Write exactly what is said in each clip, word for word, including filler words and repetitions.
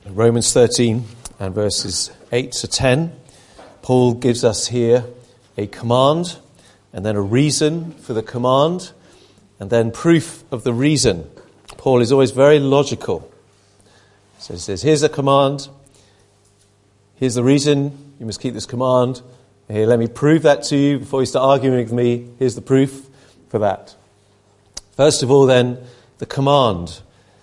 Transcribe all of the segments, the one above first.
Romans thirteen and verses eight to ten, Paul gives us here a command and then a reason for the command and then proof of the reason. Paul is always very logical. So he says, here's a command, here's the reason you must keep this command. Here, let me prove that to you before you start arguing with me. Here's the proof for that. First of all then, the command.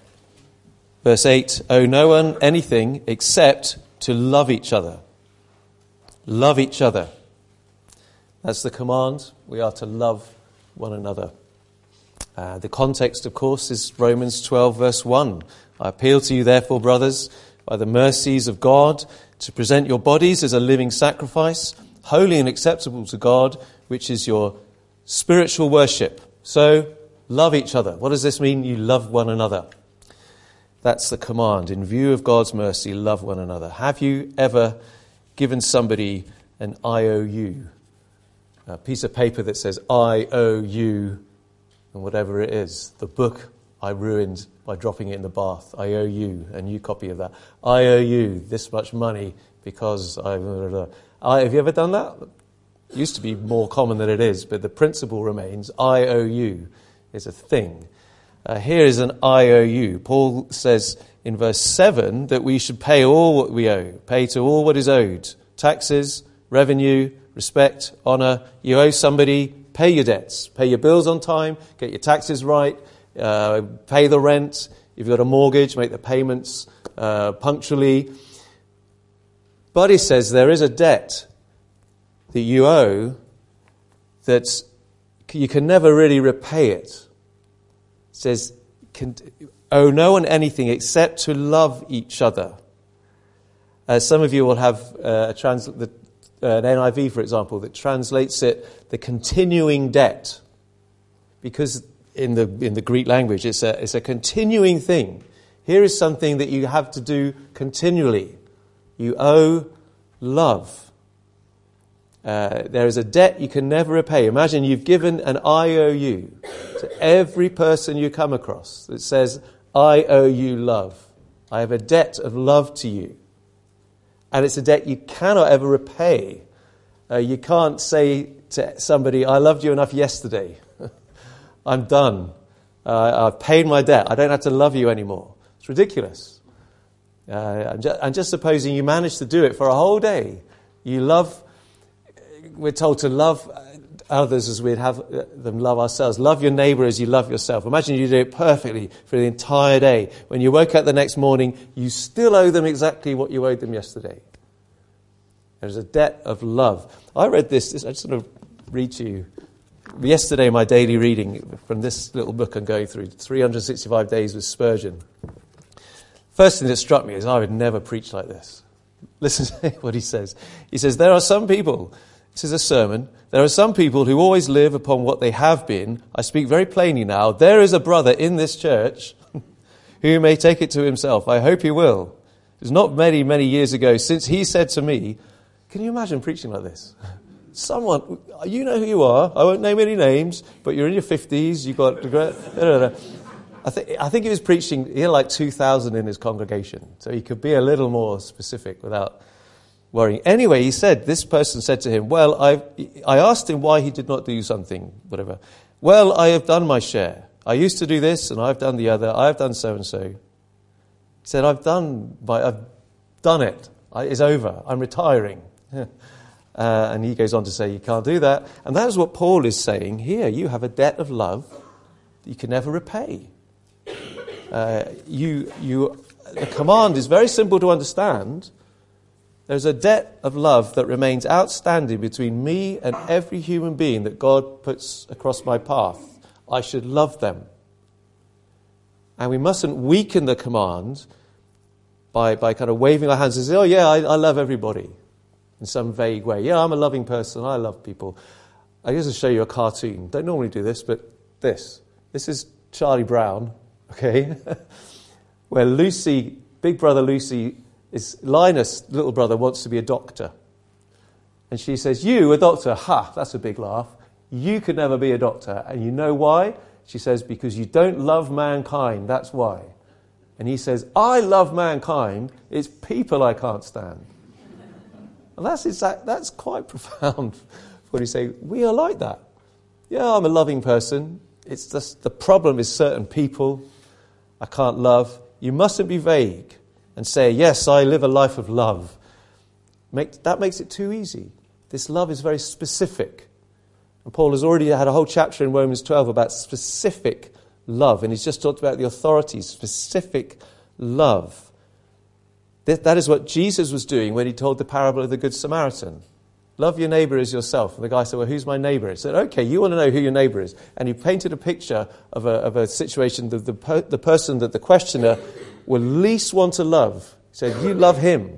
Verse eight, owe no one anything except to love each other. Love each other. That's the command. We are to love one another. Uh, the context, of course, is Romans twelve, verse one. I appeal to you, therefore, brothers, by the mercies of God, to present your bodies as a living sacrifice, holy and acceptable to God, which is your spiritual worship. So, love each other. What does this mean? You love one another. That's the command. In view of God's mercy, love one another. Have you ever given somebody an I O U? A piece of paper that says, I owe you, and whatever it is. The book I ruined by dropping it in the bath. I owe you, a new copy of that. I owe you this much money because I... I have you ever done that? It used to be more common than it is, but the principle remains. I owe you is a thing. Uh, here is an I O U. Paul says in verse seven that we should pay all what we owe, pay to all what is owed. Taxes, revenue, respect, honour. You owe somebody, pay your debts, pay your bills on time, get your taxes right, uh, pay the rent. If you've got a mortgage, make the payments uh, punctually. But he says there is a debt that you owe that you can never really repay it. It says, can, owe no one anything except to love each other. Uh, some of you will have uh, a trans- the, uh, an N I V, for example, that translates it, the continuing debt. Because in the in the Greek language, it's a, it's a continuing thing. Here is something that you have to do continually. You owe love. Uh, there is a debt you can never repay. Imagine you've given an I O U to every person you come across that says, I owe you love. I have a debt of love to you. And it's a debt you cannot ever repay. Uh, you can't say to somebody, I loved you enough yesterday. I'm done. Uh, I've paid my debt. I don't have to love you anymore. It's ridiculous. Uh, and, just, and just supposing you manage to do it for a whole day. You love... We're told to love others as we'd have them love ourselves. Love your neighbour as you love yourself. Imagine you do it perfectly for the entire day. When you woke up the next morning, you still owe them exactly what you owed them yesterday. There's a debt of love. I read this, this I just want to read to you. Yesterday, my daily reading from this little book I'm going through, three hundred sixty-five Days with Spurgeon. First thing that struck me is I would never preach like this. Listen to what he says. He says, there are some people... This is a sermon. There are some people who always live upon what they have been. I speak very plainly now. There is a brother in this church who may take it to himself. I hope he will. It was not many, many years ago since he said to me, can you imagine preaching like this? Someone, you know who you are. I won't name any names, but you're in your fifties. You've got... I think, I think he was preaching, he had like two thousand in his congregation. So he could be a little more specific without... worrying. Anyway, he said, this person said to him, well, I I asked him why he did not do something, whatever. Well, I have done my share. I used to do this and I've done the other. I've done so and so. He said, I've done my, I've done it. I, it's over. I'm retiring. uh, and he goes on to say, you can't do that. And that is what Paul is saying here. You have a debt of love that you can never repay. Uh, you you. The command is very simple to understand. There's a debt of love that remains outstanding between me and every human being that God puts across my path. I should love them. And we mustn't weaken the command by, by kind of waving our hands and saying, oh yeah, I, I love everybody in some vague way. Yeah, I'm a loving person. I love people. I used to show you a cartoon. Don't normally do this, but this. This is Charlie Brown, okay? Where Lucy, big brother Lucy... Is Linus' little brother wants to be a doctor. And she says, you, a doctor? Ha, that's a big laugh. You could never be a doctor. And you know why? She says, because you don't love mankind, that's why. And he says, I love mankind, it's people I can't stand. And that's exact, that's quite profound. What he say, we are like that. Yeah, I'm a loving person. It's just the problem is certain people I can't love. You mustn't be vague and say, yes, I live a life of love. Make, that makes it too easy. This love is very specific. And Paul has already had a whole chapter in Romans twelve about specific love. And he's just talked about the authorities, specific love. That, that is what Jesus was doing when he told the parable of the Good Samaritan. Love your neighbour as yourself. And the guy said, well, who's my neighbour? He said, okay, you want to know who your neighbour is. And he painted a picture of a, of a situation, the, the, the person that the questioner will least want to love. He said, you love him.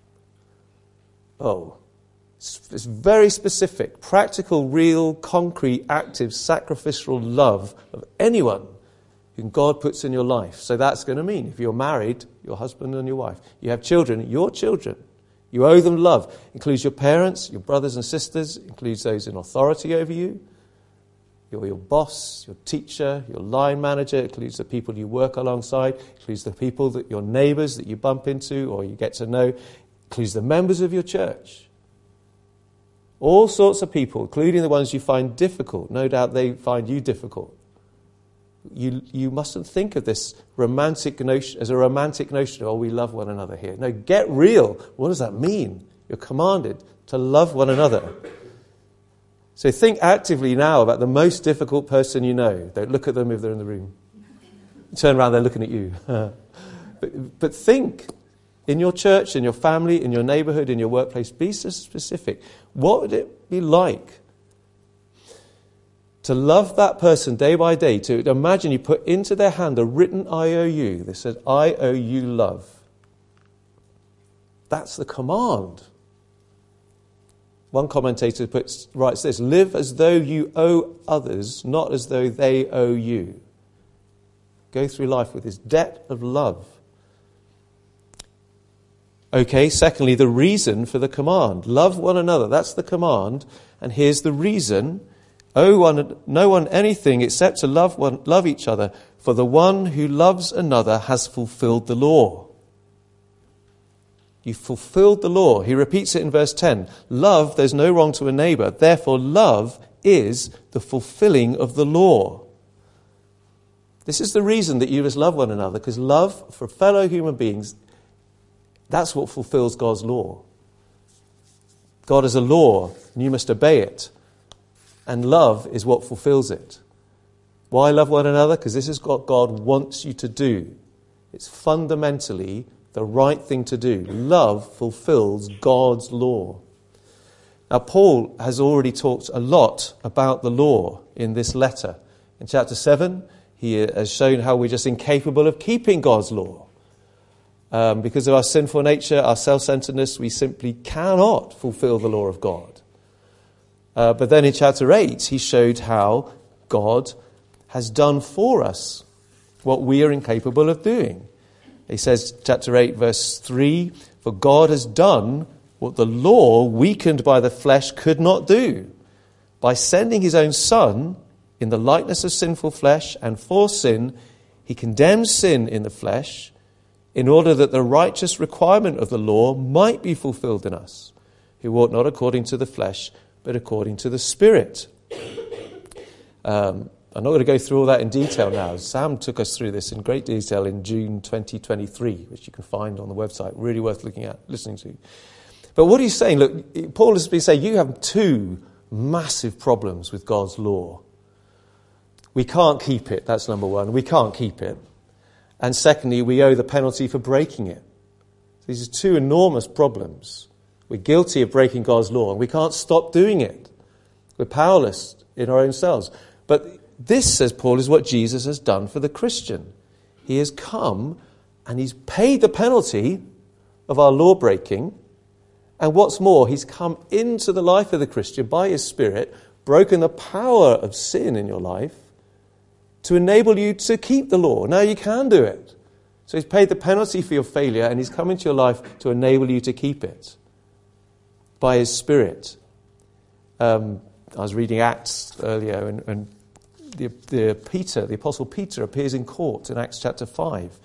Oh, it's, it's very specific, practical, real, concrete, active, sacrificial love of anyone whom God puts in your life. So that's going to mean if you're married, your husband and your wife. You have children, your children. You owe them love. It includes your parents, your brothers and sisters, it includes those in authority over you, your, your boss, your teacher, your line manager, it includes the people you work alongside, it includes the people, that your neighbours that you bump into or you get to know, it includes the members of your church. All sorts of people, including the ones you find difficult. No doubt they find you difficult. You you mustn't think of this romantic notion as a romantic notion of, oh, we love one another here. No, get real. What does that mean? You're commanded to love one another. So think actively now about the most difficult person you know. Don't look at them if they're in the room. Turn around, they're looking at you. but, but think in your church, in your family, in your neighbourhood, in your workplace. Be so specific. What would it be like to love that person day by day, to imagine you put into their hand a written I O U that says, I owe you love. That's the command. One commentator puts, writes this, live as though you owe others, not as though they owe you. Go through life with this debt of love. Okay, secondly, the reason for the command. Love one another, that's the command. And here's the reason. Owe one, no one anything except to love one, love each other, for the one who loves another has fulfilled the law. You've fulfilled the law. He repeats it in verse ten. Love, there's no wrong to a neighbour. Therefore, love is the fulfilling of the law. This is the reason that you must love one another, because love for fellow human beings, that's what fulfills God's law. God has a law, and you must obey it. And love is what fulfills it. Why love one another? Because this is what God wants you to do. It's fundamentally the right thing to do. Love fulfills God's law. Now, Paul has already talked a lot about the law in this letter. In chapter seven, he has shown how we're just incapable of keeping God's law. Um, because of our sinful nature, our self-centeredness, we simply cannot fulfill the law of God. Uh, but then in chapter eight, he showed how God has done for us what we are incapable of doing. He says, chapter eight, verse three, for God has done what the law, weakened by the flesh, could not do. By sending his own Son in the likeness of sinful flesh, and for sin, he condemns sin in the flesh, in order that the righteous requirement of the law might be fulfilled in us, who walk not according to the flesh, but according to the Spirit. Um, I'm not going to go through all that in detail now. Sam took us through this in great detail in June twenty twenty-three, which you can find on the website. Really worth looking at, listening to. But what he's saying, look, Paul has been saying, you have two massive problems with God's law. We can't keep it, that's number one. We can't keep it. And secondly, we owe the penalty for breaking it. These are two enormous problems. We're guilty of breaking God's law, and we can't stop doing it. We're powerless in our own selves. But this, says Paul, is what Jesus has done for the Christian. He has come and he's paid the penalty of our law breaking. And what's more, he's come into the life of the Christian by his Spirit, broken the power of sin in your life to enable you to keep the law. Now you can do it. So he's paid the penalty for your failure, and he's come into your life to enable you to keep it by his Spirit. Um, I was reading Acts earlier, and, and the, the Peter, the Apostle Peter, appears in court in Acts chapter five.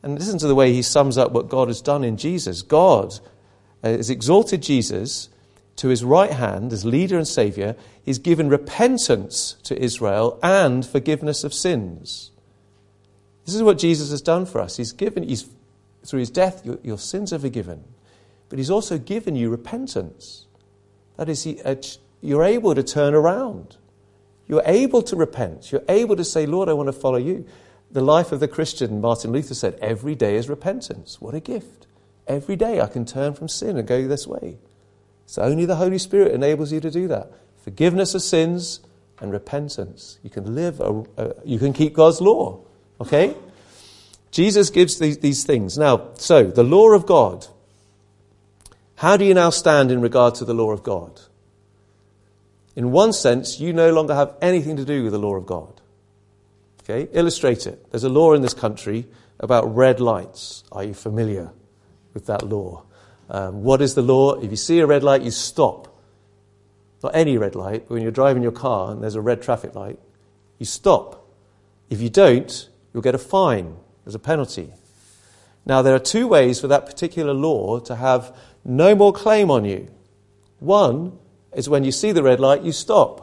And listen to the way he sums up what God has done in Jesus. God has exalted Jesus to his right hand as leader and saviour. He's given repentance to Israel and forgiveness of sins. This is what Jesus has done for us. He's given, he's, through his death, your, your sins are forgiven. But he's also given you repentance. That is, he, uh, you're able to turn around. You're able to repent. You're able to say, Lord, I want to follow you. The life of the Christian, Martin Luther said, every day is repentance. What a gift. Every day I can turn from sin and go this way. So only the Holy Spirit enables you to do that. Forgiveness of sins and repentance. You can live, a, a, you can keep God's law. Okay? Jesus gives these, these things. Now, so, the law of God. How do you now stand in regard to the law of God? In one sense, you no longer have anything to do with the law of God. Okay? Illustrate it. There's a law in this country about red lights. Are you familiar with that law? Um, what is the law? If you see a red light, you stop. Not any red light, but when you're driving your car and there's a red traffic light, you stop. If you don't, you'll get a fine. There's a penalty. Now, there are two ways for that particular law to have no more claim on you. One is when you see the red light, you stop.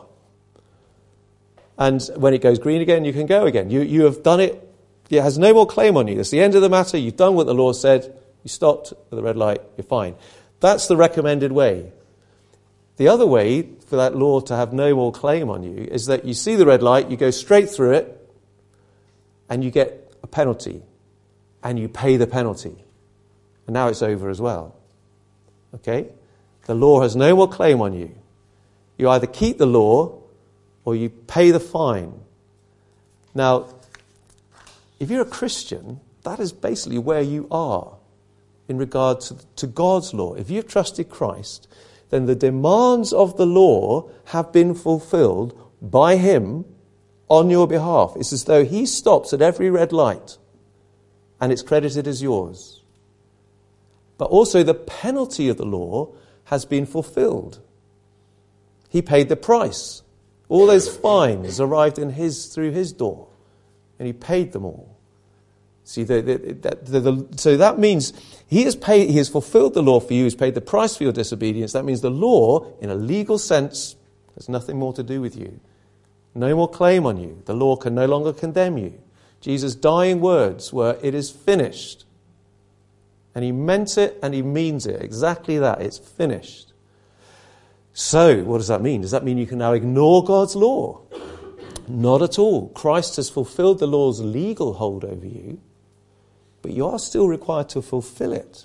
And when it goes green again, you can go again. You, you have done it. It has no more claim on you. That's the end of the matter. You've done what the law said. You stopped at the red light. You're fine. That's the recommended way. The other way for that law to have no more claim on you is that you see the red light, you go straight through it, and you get a penalty. And you pay the penalty. And now it's over as well. Okay? The law has no more claim on you. You either keep the law or you pay the fine. Now, if you're a Christian, that is basically where you are in regard to, to God's law. If you've trusted Christ, then the demands of the law have been fulfilled by him on your behalf. It's as though he stops at every red light and it's credited as yours. But also the penalty of the law has been fulfilled. He paid the price. All those fines arrived in his through his door, and he paid them all. See, the, the, the, the, so that means he has paid. He has fulfilled the law for you. He's paid the price for your disobedience. That means the law, in a legal sense, has nothing more to do with you. No more claim on you. The law can no longer condemn you. Jesus' dying words were, "It is finished," and he meant it, and he means it exactly that. It's finished. So, what does that mean? Does that mean you can now ignore God's law? Not at all. Christ has fulfilled the law's legal hold over you, but you are still required to fulfill it.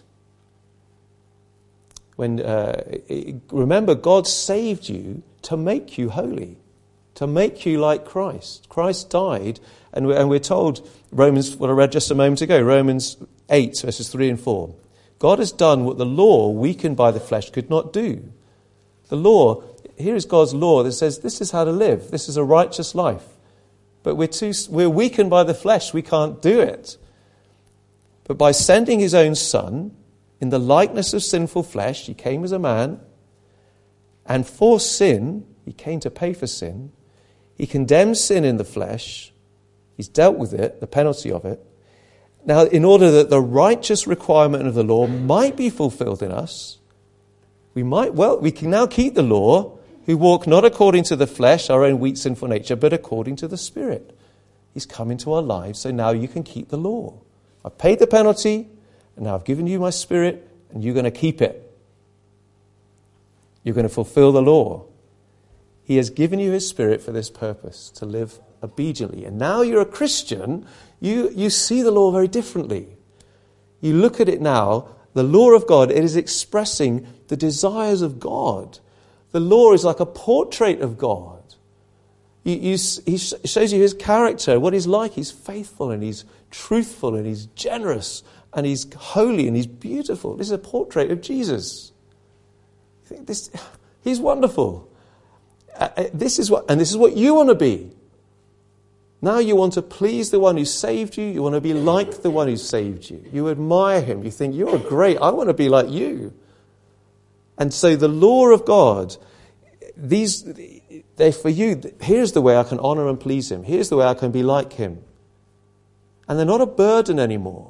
When uh, remember, God saved you to make you holy, to make you like Christ. Christ died, and we're, and we're told, Romans, what I read just a moment ago, Romans eight, verses three and four. God has done what the law, weakened by the flesh, could not do. The law, here is God's law that says this is how to live. This is a righteous life. But we're too, we're weakened by the flesh. We can't do it. But by sending his own son in the likeness of sinful flesh, he came as a man. And for sin, he came to pay for sin. He condemns sin in the flesh. He's dealt with it, the penalty of it. Now, in order that the righteous requirement of the law might be fulfilled in us, We might, well, we can now keep the law, who walk not according to the flesh, our own weak sinful nature, but according to the Spirit. He's come into our lives, so now you can keep the law. I've paid the penalty, and now I've given you my Spirit, and you're going to keep it. You're going to fulfill the law. He has given you his Spirit for this purpose, to live obediently. And now you're a Christian, you, you see the law very differently. You look at it now, the law of God, it is expressing the desires of God. The law is like a portrait of God. You, you, he shows you his character, what he's like. He's faithful and he's truthful and he's generous and he's holy and he's beautiful. This is a portrait of Jesus. You think this, he's wonderful. Uh, this is what, and this is what you want to be. Now you want to please the one who saved you. You want to be like the one who saved you. You admire him. You think, you're great. I want to be like you. And so the law of God, these, they're for you. Here's the way I can honor and please him. Here's the way I can be like him. And they're not a burden anymore.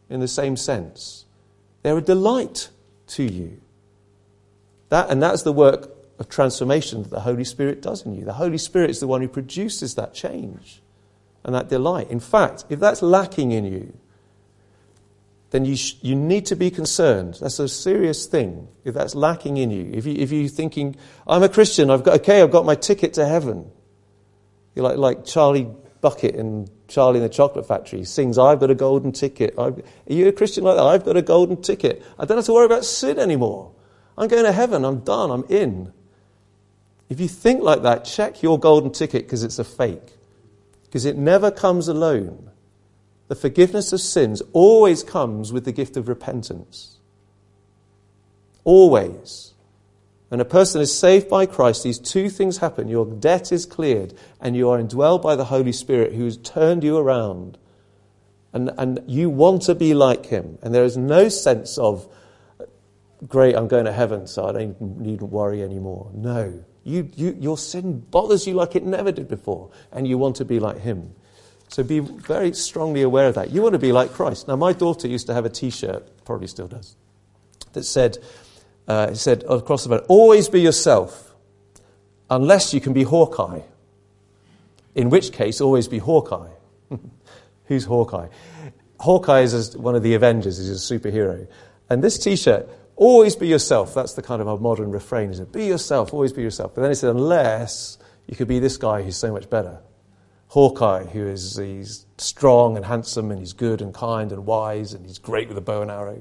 in the same sense. They're a delight to you. That, and that's the work of transformation that the Holy Spirit does in you. The Holy Spirit is the one who produces that change and that delight. In fact, if that's lacking in you, then you sh- you need to be concerned. That's a serious thing. If that's lacking in you, if you if you're thinking, I'm a Christian, I've got okay, I've got my ticket to heaven. You're like like Charlie Bucket in Charlie in the Chocolate Factory. He sings, I've got a golden ticket. I've, are you a Christian like that? I've got a golden ticket. I don't have to worry about sin anymore. I'm going to heaven. I'm done. I'm in. If you think like that, check your golden ticket because it's a fake. Because it never comes alone. The forgiveness of sins always comes with the gift of repentance. Always. When a person is saved by Christ, these two things happen. Your debt is cleared and you are indwelled by the Holy Spirit who has turned you around. And, and you want to be like him. And there is no sense of, great, I'm going to heaven, so I don't need to worry anymore. No. You, you, your sin bothers you like it never did before. And you want to be like him. So be very strongly aware of that. You want to be like Christ. Now, my daughter used to have a T-shirt, probably still does, that said, uh, it said across the back, always be yourself, unless you can be Hawkeye. In which case, always be Hawkeye. Who's Hawkeye? Hawkeye is one of the Avengers. He's a superhero. And this T-shirt, always be yourself. That's the kind of our modern refrain, isn't it? Be yourself, always be yourself. But then it said, unless you could be this guy who's so much better. Hawkeye, who is he's strong and handsome and he's good and kind and wise and he's great with a bow and arrow.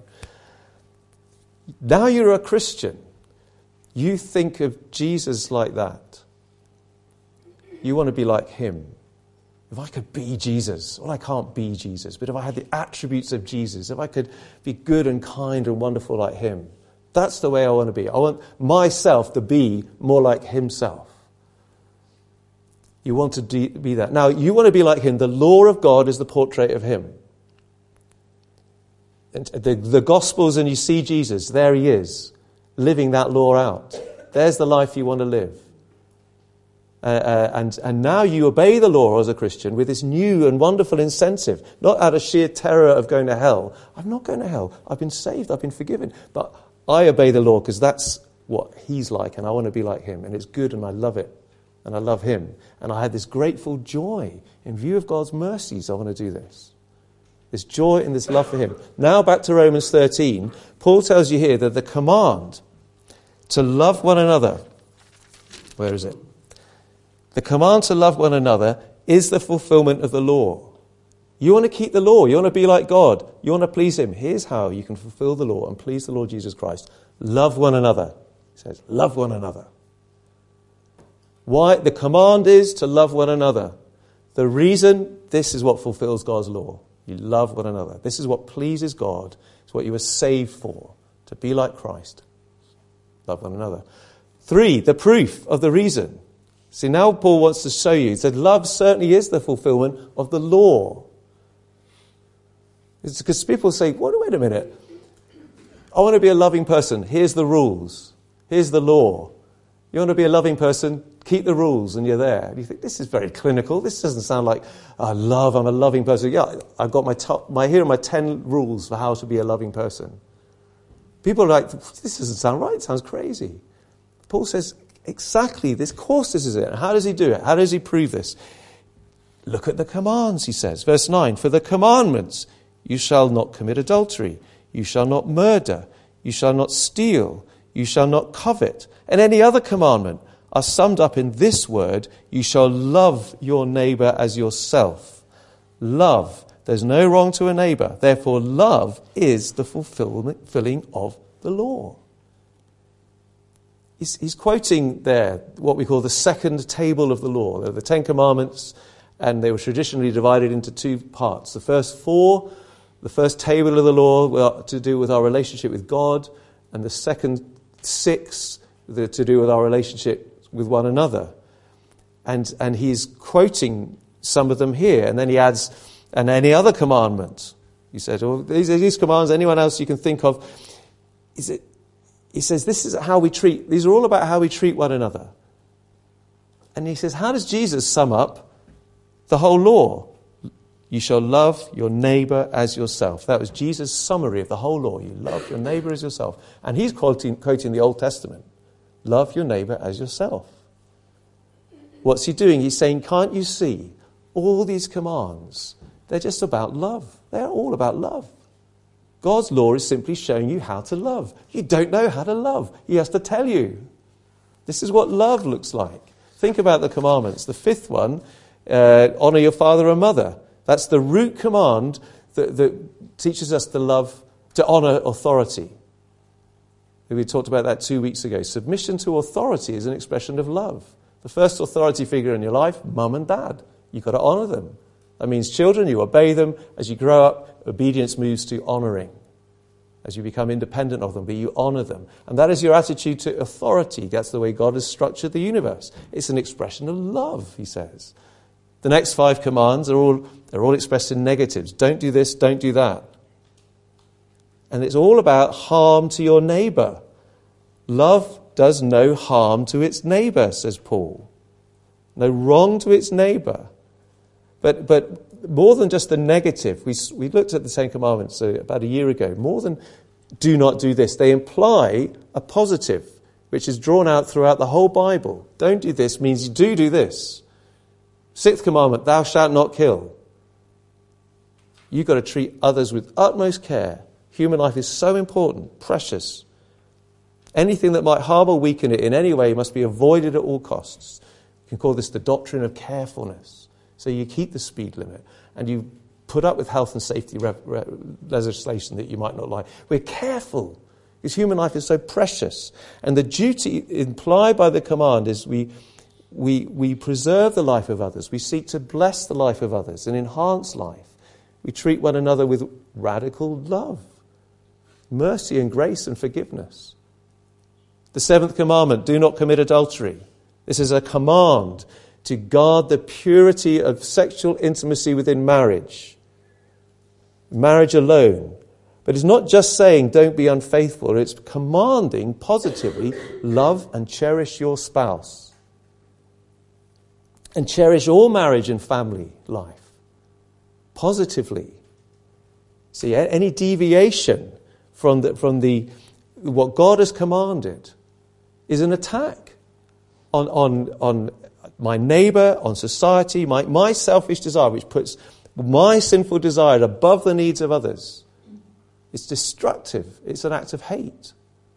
Now you're a Christian. You think of Jesus like that. You want to be like him. If I could be Jesus, well, I can't be Jesus, but if I had the attributes of Jesus, if I could be good and kind and wonderful like him, that's the way I want to be. I want myself to be more like himself. You want to de- be that. Now, you want to be like him. The law of God is the portrait of him. And the, the Gospels, and you see Jesus, there he is, living that law out. There's the life you want to live. Uh, uh, and, and now you obey the law as a Christian with this new and wonderful incentive, not out of sheer terror of going to hell. I'm not going to hell. I've been saved. I've been forgiven. But I obey the law because that's what he's like, and I want to be like him. And it's good, and I love it. And I love him. And I had this grateful joy in view of God's mercies. I want to do this. This joy and this love for him. Now back to Romans thirteen. Paul tells you here that the command to love one another. Where is it? The command to love one another is the fulfillment of the law. You want to keep the law. You want to be like God. You want to please him. Here's how you can fulfill the law and please the Lord Jesus Christ. Love one another. He says, love one another. Why? The command is to love one another. The reason, this is what fulfills God's law. You love one another. This is what pleases God. It's what you were saved for, to be like Christ. Love one another. Three, the proof of the reason. See, now Paul wants to show you. He said, love certainly is the fulfillment of the law. It's because people say, well, wait a minute. I want to be a loving person. Here's the rules. Here's the law. You want to be a loving person? Keep the rules and you're there. And you think, this is very clinical. This doesn't sound like, I love, I'm a loving person. Yeah, I've got my top, my here are my ten rules for how to be a loving person. People are like, this doesn't sound right. It sounds crazy. Paul says, exactly, this course this is it. How does he do it? How does he prove this? Look at the commands, he says. Verse nine, for the commandments, you shall not commit adultery. You shall not murder. You shall not steal. You shall not covet. And any other commandment are summed up in this word, you shall love your neighbour as yourself. Love. There's no wrong to a neighbour. Therefore, love is the fulfilling of the law. He's, he's quoting there what we call the second table of the law. There are the Ten Commandments, and they were traditionally divided into two parts. The first four, the first table of the law, were to do with our relationship with God, and the second six, the, to do with our relationship with one another. And and he's quoting some of them here. And then he adds, and any other commandment. He said, well, these, these commands, anyone else you can think of. Is it, he says, this is how we treat, these are all about how we treat one another. And he says, how does Jesus sum up the whole law? You shall love your neighbour as yourself. That was Jesus' summary of the whole law. You love your neighbour as yourself. And he's quoting, quoting the Old Testament. Love your neighbour as yourself. What's he doing? He's saying, can't you see all these commands? They're just about love. They're all about love. God's law is simply showing you how to love. You don't know how to love. He has to tell you. This is what love looks like. Think about the commandments. The fifth one, uh, honour your father and mother. That's the root command that, that teaches us to love, to honour authority. We talked about that two weeks ago. Submission to authority is an expression of love. The first authority figure in your life, mum and dad. You've got to honour them. That means children, you obey them. As you grow up, obedience moves to honouring. As you become independent of them, but you honour them. And that is your attitude to authority. That's the way God has structured the universe. It's an expression of love, he says. The next five commands are all, they're all expressed in negatives. Don't do this, don't do that. And it's all about harm to your neighbour. Love does no harm to its neighbour, says Paul. No wrong to its neighbour. But but more than just the negative, we we looked at the Ten Commandments uh, about a year ago. More than do not do this, they imply a positive, which is drawn out throughout the whole Bible. Don't do this means you do do this. Sixth commandment, thou shalt not kill. You've got to treat others with utmost care. Human life is so important, precious. Anything that might harm or weaken it in any way must be avoided at all costs. You can call this the doctrine of carefulness. So you keep the speed limit and you put up with health and safety re- re- legislation that you might not like. We're careful because human life is so precious. And the duty implied by the command is we, we, we preserve the life of others. We seek to bless the life of others and enhance life. We treat one another with radical love, mercy and grace and forgiveness. The seventh commandment, do not commit adultery. This is a command to guard the purity of sexual intimacy within marriage. Marriage alone. But it's not just saying don't be unfaithful. It's commanding positively love and cherish your spouse. And cherish all marriage and family life. Positively. See, any deviation from the, from the what God has commanded is an attack on, on, on my neighbour, on society, my, my selfish desire, which puts my sinful desire above the needs of others. It's destructive. It's an act of hate.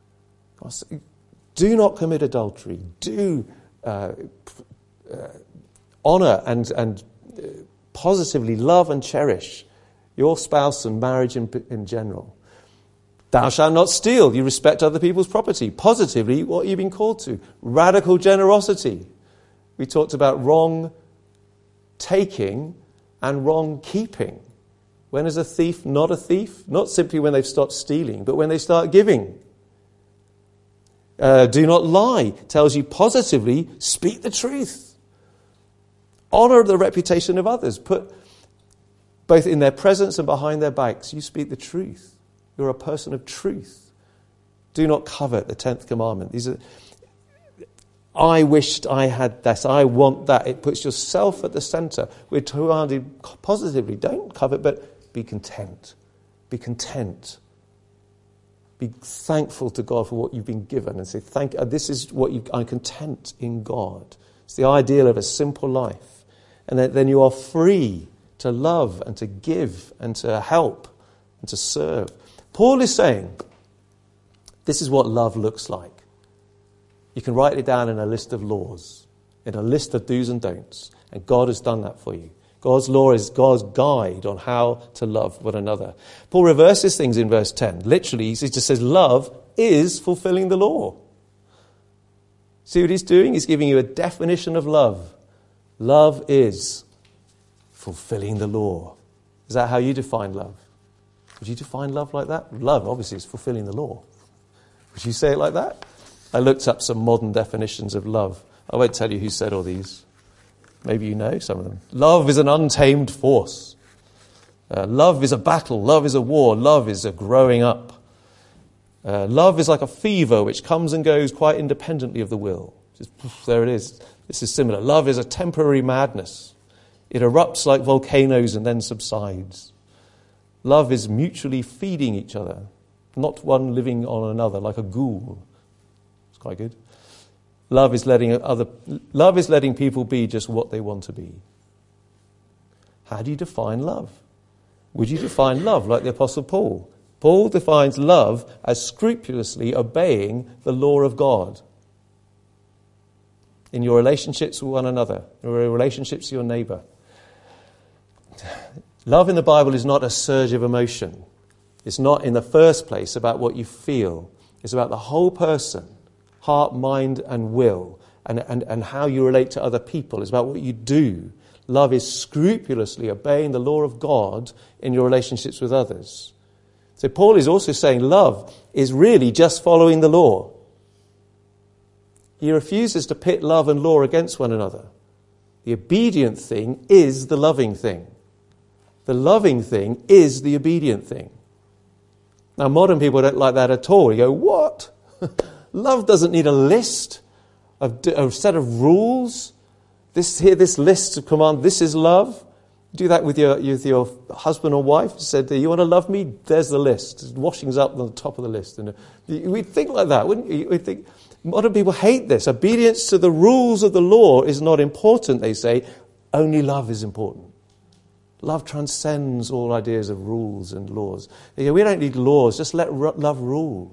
Do not commit adultery. Do uh, uh, honour and, and uh, positively love and cherish your spouse and marriage in, in general. Thou shalt not steal. You respect other people's property. Positively, what you've been called to. Radical generosity. We talked about wrong taking and wrong keeping. When is a thief not a thief? Not simply when they've stopped stealing, but when they start giving. Uh, do not lie. Tells you positively, speak the truth. Honour the reputation of others. Put both in their presence and behind their backs. You speak the truth. You're a person of truth. Do not covet, the tenth commandment. These are, I wished I had this. I want that. It puts yourself at the centre. We're commanded positively. Don't covet, but be content. Be content. Be thankful to God for what you've been given and say, "Thank. Uh, this is what you. I'm content in God." It's the ideal of a simple life, and then, then you are free to love and to give and to help and to serve. Paul is saying, this is what love looks like. You can write it down in a list of laws, in a list of do's and don'ts, and God has done that for you. God's law is God's guide on how to love one another. Paul reverses things in verse ten. Literally, he just says, love is fulfilling the law. See what he's doing? He's giving you a definition of love. Love is fulfilling the law. Is that how you define love? Would you define love like that? Love, obviously, is fulfilling the law. Would you say it like that? I looked up some modern definitions of love. I won't tell you who said all these. Maybe you know some of them. Love is an untamed force. Uh, love is a battle. Love is a war. Love is a growing up. Uh, love is like a fever which comes and goes quite independently of the will. Just, poof, there it is. This is similar. Love is a temporary madness. It erupts like volcanoes and then subsides. Love is mutually feeding each other, not one living on another like a ghoul. It's quite good. Love is letting other love is letting people be just what they want to be. How do you define love? Would you define love like the Apostle Paul? Paul defines love as scrupulously obeying the law of God in your relationships with one another, in your relationships with your neighbour. Love in the Bible is not a surge of emotion. It's not in the first place about what you feel. It's about the whole person, heart, mind and will, and, and, and how you relate to other people. It's about what you do. Love is scrupulously obeying the law of God in your relationships with others. So Paul is also saying love is really just following the law. He refuses to pit love and law against one another. The obedient thing is the loving thing. The loving thing is the obedient thing. Now, modern people don't like that at all. You go, what? Love doesn't need a list, of, a set of rules. This here, this list of command. This is love. Do that with your with your husband or wife. You said, "You want to love me? There's the list. Washing's up on the top of the list." And we'd think like that, wouldn't you? We'd think modern people hate this. Obedience to the rules of the law is not important. They say only love is important. Love transcends all ideas of rules and laws. They go, we don't need laws. Just let love rule.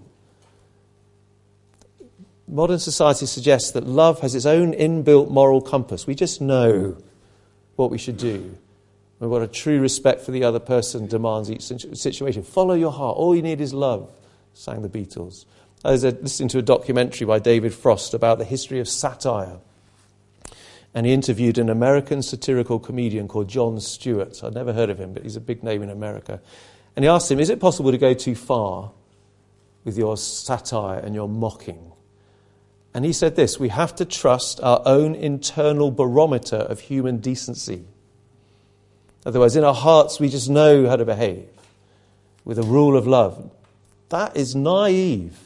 Modern society suggests that love has its own inbuilt moral compass. We just know what we should do. And what a true respect for the other person demands each situation. Follow your heart. All you need is love, sang the Beatles. I was listening to a documentary by David Frost about the history of satire. And he interviewed an American satirical comedian called Jon Stewart. I'd never heard of him, but he's a big name in America. And he asked him, is it possible to go too far with your satire and your mocking? And he said this, we have to trust our own internal barometer of human decency. Otherwise, in our hearts, we just know how to behave with a rule of love. That is naive.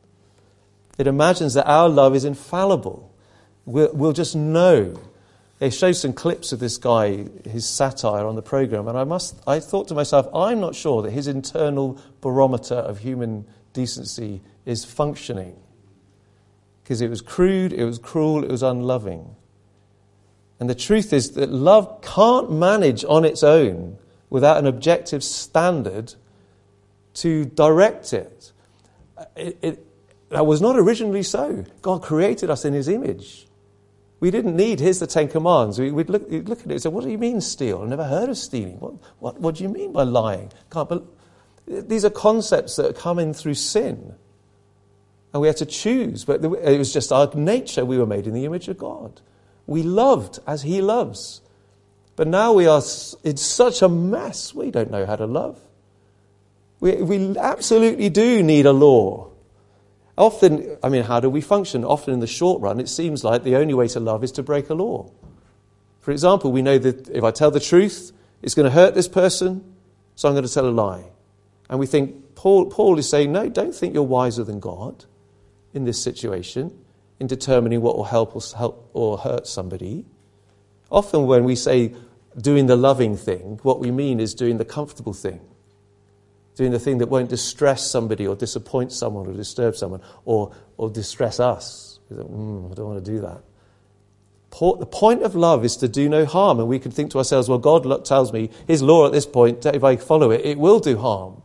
It imagines that our love is infallible. We'll, we'll just know. They showed some clips of this guy, his satire on the programme, and I must. I thought to myself, I'm not sure that his internal barometer of human decency is functioning. Because it was crude, it was cruel, it was unloving. And the truth is that love can't manage on its own without an objective standard to direct it. It, it that was not originally so. God created us in his image. We didn't need, here's the Ten Commands. We, we'd look, we'd look at it and say, what do you mean steal? I've never heard of stealing. What, what, what do you mean by lying? Can't be, these are concepts that are coming through sin. And we had to choose. But it was just our nature. We were made in the image of God. We loved as he loves. But now we are in such a mess. We don't know how to love. We, we absolutely do need a law. Often, I mean, how do we function? Often in the short run, it seems like the only way to love is to break a law. For example, we know that if I tell the truth, it's going to hurt this person, so I'm going to tell a lie. And we think, Paul, Paul is saying, no, don't think you're wiser than God in this situation, in determining what will help or, help or hurt somebody. Often when we say doing the loving thing, what we mean is doing the comfortable thing. Doing the thing that won't distress somebody or disappoint someone or disturb someone or, or distress us. Mm, I don't want to do that. The point of love is to do no harm. And we can think to ourselves, well, God tells me his law at this point, if I follow it, it will do harm.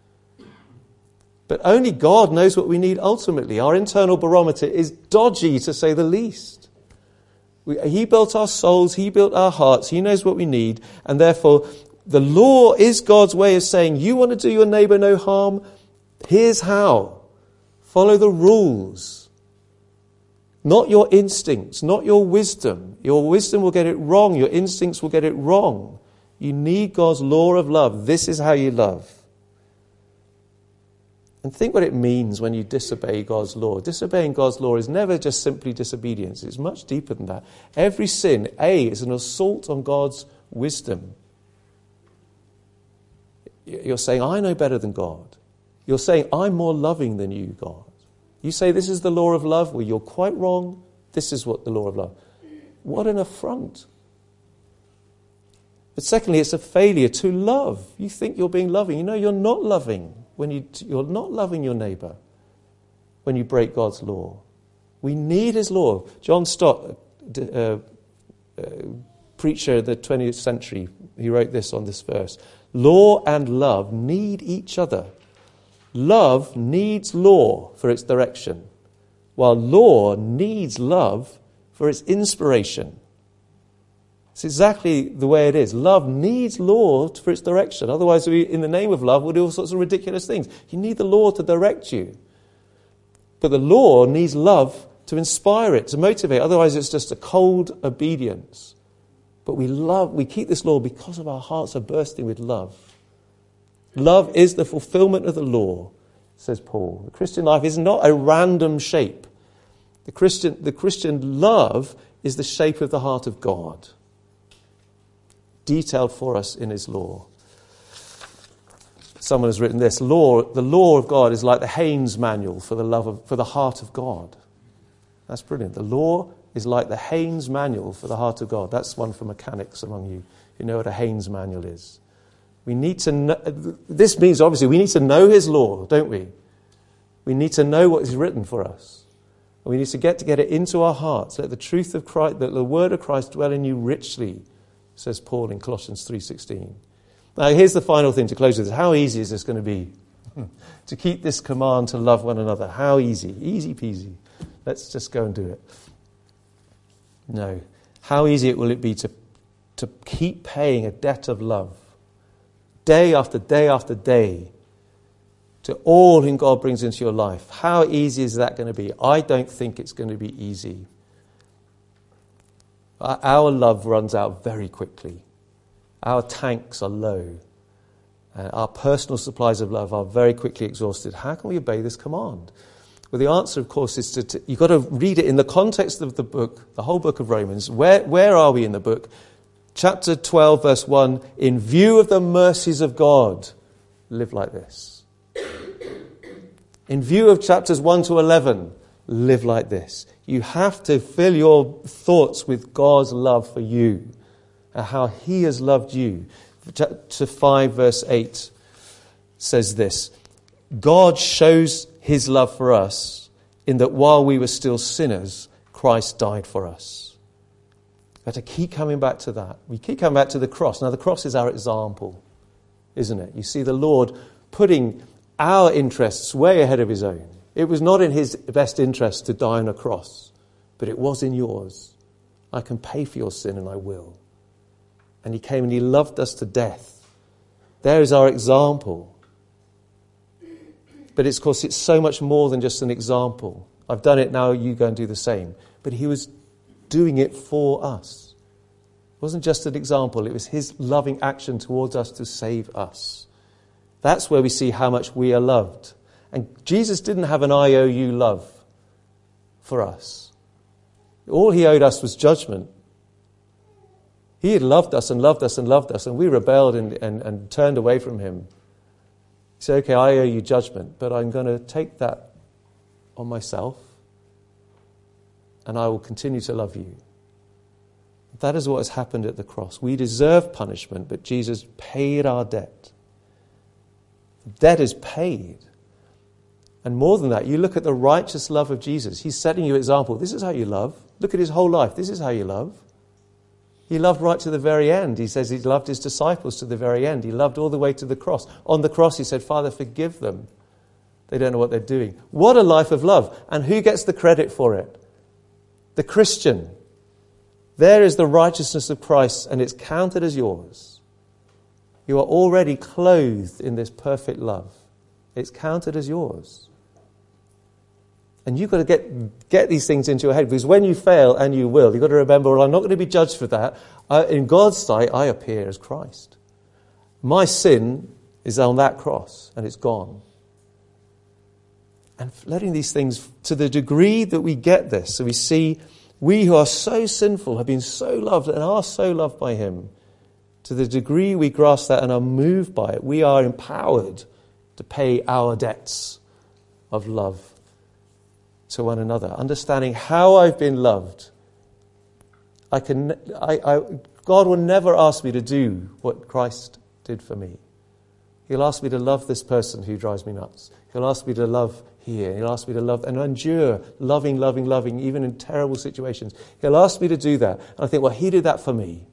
But only God knows what we need ultimately. Our internal barometer is dodgy, to say the least. We, he built our souls, he built our hearts, he knows what we need, and therefore the law is God's way of saying, you want to do your neighbour no harm? Here's how. Follow the rules. Not your instincts, not your wisdom. Your wisdom will get it wrong, your instincts will get it wrong. You need God's law of love. This is how you love. And think what it means when you disobey God's law. Disobeying God's law is never just simply disobedience. It's much deeper than that. Every sin, A, is an assault on God's wisdom. You're saying, I know better than God. You're saying, I'm more loving than you, God. You say this is the law of love. Well, you're quite wrong. This is what the law of love. What an affront. But secondly, it's a failure to love. You think you're being loving. You know you're not loving when you, you're not loving your neighbour when you break God's law. We need his law. John Stott, uh, uh, preacher of the twentieth century, he wrote this on this verse. Law and love need each other. Love needs law for its direction, while law needs love for its inspiration. It's exactly the way it is. Love needs law for its direction. Otherwise, we, in the name of love, we'll do all sorts of ridiculous things. You need the law to direct you. But the law needs love to inspire it, to motivate. Otherwise, it's just a cold obedience. But we love, we keep this law because of our hearts are bursting with love. Love is the fulfillment of the law, says Paul. The Christian life is not a random shape. The Christian, the Christian love is the shape of the heart of God, detailed for us in his law. Someone has written this: law, the law of God is like the Haynes manual for the love of, for the heart of God. That's brilliant. The law is like the Haynes manual for the heart of God. That's one for mechanics among you who know what a Haynes manual is. We need to know, this means obviously we need to know his law, don't we? We need to know what is written for us. And we need to get to get it into our hearts. Let the truth of Christ, let the word of Christ dwell in you richly, says Paul in Colossians three sixteen. Now here's the final thing to close with. How easy is this going to be? To keep this command to love one another. How easy? Easy peasy. Let's just go and do it. No. How easy will it be to, to keep paying a debt of love, day after day after day, to all whom God brings into your life? How easy is that going to be? I don't think it's going to be easy. Our love runs out very quickly. Our tanks are low. Uh, our personal supplies of love are very quickly exhausted. How can we obey this command? Well, the answer, of course, is to, to you've got to read it in the context of the book, the whole book of Romans. Where, where are we in the book? Chapter twelve, verse one, in view of the mercies of God, live like this. In view of chapters one to eleven, live like this. You have to fill your thoughts with God's love for you, and how he has loved you. Chapter five, verse eight says this: God shows his love for us in that while we were still sinners, Christ died for us. We have to keep coming back to that. We keep coming back to the cross. Now, the cross is our example, isn't it? You see the Lord putting our interests way ahead of his own. It was not in his best interest to die on a cross, but it was in yours. I can pay for your sin, and I will. And he came and he loved us to death. There is our example. But it's, of course, it's so much more than just an example. I've done it, now you go and do the same. But he was doing it for us. It wasn't just an example. It was his loving action towards us to save us. That's where we see how much we are loved. And Jesus didn't have an I O U love for us. All he owed us was judgment. He had loved us and loved us and loved us, and we rebelled and, and, and turned away from him. He said, okay, I owe you judgment, but I'm going to take that on myself, and I will continue to love you. That is what has happened at the cross. We deserve punishment, but Jesus paid our debt. The debt is paid. And more than that, you look at the righteous love of Jesus. He's setting you an example. This is how you love. Look at his whole life. This is how you love. He loved right to the very end. He says he loved his disciples to the very end. He loved all the way to the cross. On the cross, he said, Father, forgive them. They don't know what they're doing. What a life of love. And who gets the credit for it? The Christian. There is the righteousness of Christ, and it's counted as yours. You are already clothed in this perfect love. It's counted as yours. And you've got to get get these things into your head, because when you fail, and you will, you've got to remember, well, I'm not going to be judged for that. Uh, in God's sight, I appear as Christ. My sin is on that cross, and it's gone. And letting these things, to the degree that we get this, so we see we who are so sinful have been so loved and are so loved by him. To the degree we grasp that and are moved by it, we are empowered to pay our debts of love to one another, understanding how I've been loved. I can, I, I, God will never ask me to do what Christ did for me. He'll ask me to love this person who drives me nuts. He'll ask me to love here. He'll ask me to love and endure loving, loving, loving, even in terrible situations. He'll ask me to do that. And I think, well, he did that for me.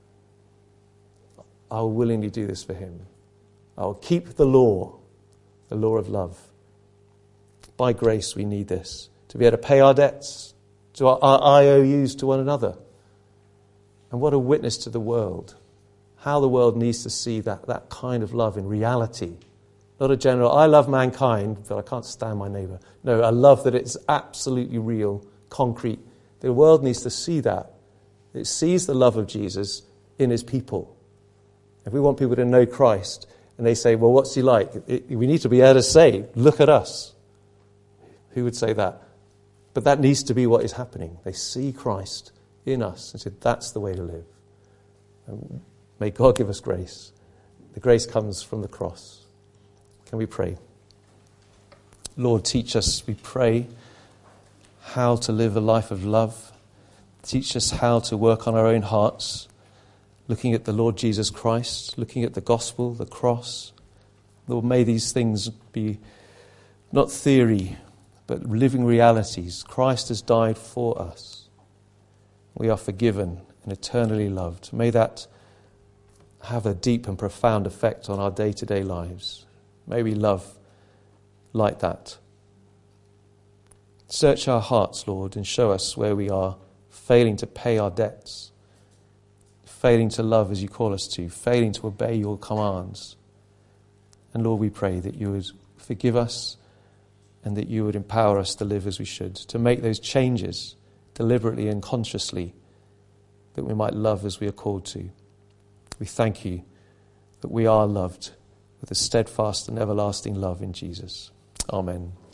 I'll willingly do this for him. I'll keep the law, the law of love. By grace, we need this to be able to pay our debts, to our, our I O Us to one another. And what a witness to the world. How the world needs to see that, that kind of love in reality. Not a general, I love mankind, but I can't stand my neighbour. No, a love that it's absolutely real, concrete. The world needs to see that. It sees the love of Jesus in his people. If we want people to know Christ, and they say, well, what's he like? It, we need to be able to say, look at us. Who would say that? But that needs to be what is happening. They see Christ in us and say, that's the way to live. And may God give us grace. The grace comes from the cross. Can we pray? Lord, teach us, we pray, how to live a life of love. Teach us how to work on our own hearts, looking at the Lord Jesus Christ, looking at the gospel, the cross. Lord, may these things be not theory, but living realities. Christ has died for us. We are forgiven and eternally loved. May that have a deep and profound effect on our day-to-day lives. May we love like that. Search our hearts, Lord, and show us where we are failing to pay our debts, failing to love as you call us to, failing to obey your commands. And Lord, we pray that you would forgive us and that you would empower us to live as we should, to make those changes deliberately and consciously, that we might love as we are called to. We thank you that we are loved with a steadfast and everlasting love in Jesus. Amen.